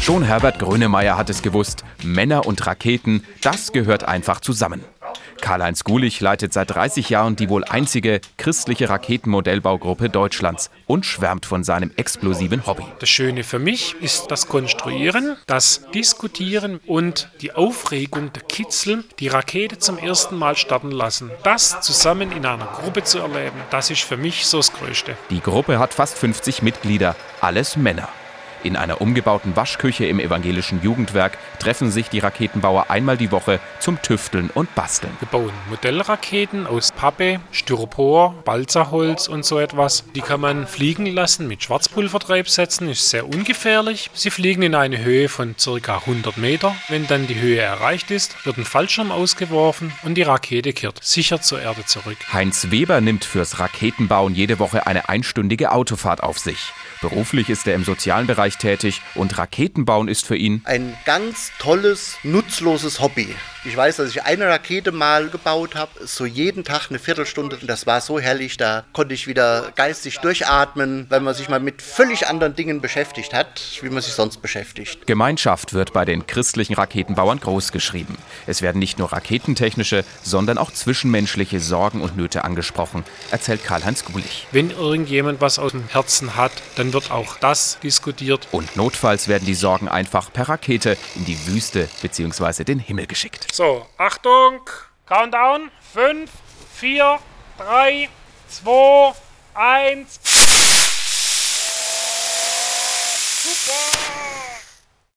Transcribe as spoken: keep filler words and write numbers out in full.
Schon Herbert Grönemeyer hat es gewusst, Männer und Raketen, das gehört einfach zusammen. Karl-Heinz Gulich leitet seit dreißig Jahren die wohl einzige christliche Raketenmodellbaugruppe Deutschlands und schwärmt von seinem explosiven Hobby. Das Schöne für mich ist das Konstruieren, das Diskutieren und die Aufregung, der Kitzel, die Rakete zum ersten Mal starten lassen. Das zusammen in einer Gruppe zu erleben, das ist für mich so das Größte. Die Gruppe hat fast fünfzig Mitglieder, alles Männer. In einer umgebauten Waschküche im evangelischen Jugendwerk treffen sich die Raketenbauer einmal die Woche zum Tüfteln und Basteln. Wir bauen Modellraketen aus Pappe, Styropor, Balsaholz und so etwas. Die kann man fliegen lassen mit Schwarzpulvertreibsätzen, ist sehr ungefährlich. Sie fliegen in eine Höhe von ca. hundert Meter. Wenn dann die Höhe erreicht ist, wird ein Fallschirm ausgeworfen und die Rakete kehrt sicher zur Erde zurück. Heinz Weber nimmt fürs Raketenbauen jede Woche eine einstündige Autofahrt auf sich. Beruflich ist er im sozialen Bereich tätig und Raketenbauen ist für ihn ein ganz tolles, nutzloses Hobby. Ich weiß, dass ich eine Rakete mal gebaut habe, so jeden Tag eine Viertelstunde. Und das war so herrlich, da konnte ich wieder geistig durchatmen, weil man sich mal mit völlig anderen Dingen beschäftigt hat, wie man sich sonst beschäftigt. Gemeinschaft wird bei den christlichen Raketenbauern großgeschrieben. Es werden nicht nur raketentechnische, sondern auch zwischenmenschliche Sorgen und Nöte angesprochen, erzählt Karl-Heinz Gulich. Wenn irgendjemand was aus dem Herzen hat, dann wird auch das diskutiert. Und notfalls werden die Sorgen einfach per Rakete in die Wüste bzw. den Himmel geschickt. So, Achtung, Countdown, fünf, vier, drei, zwei, eins.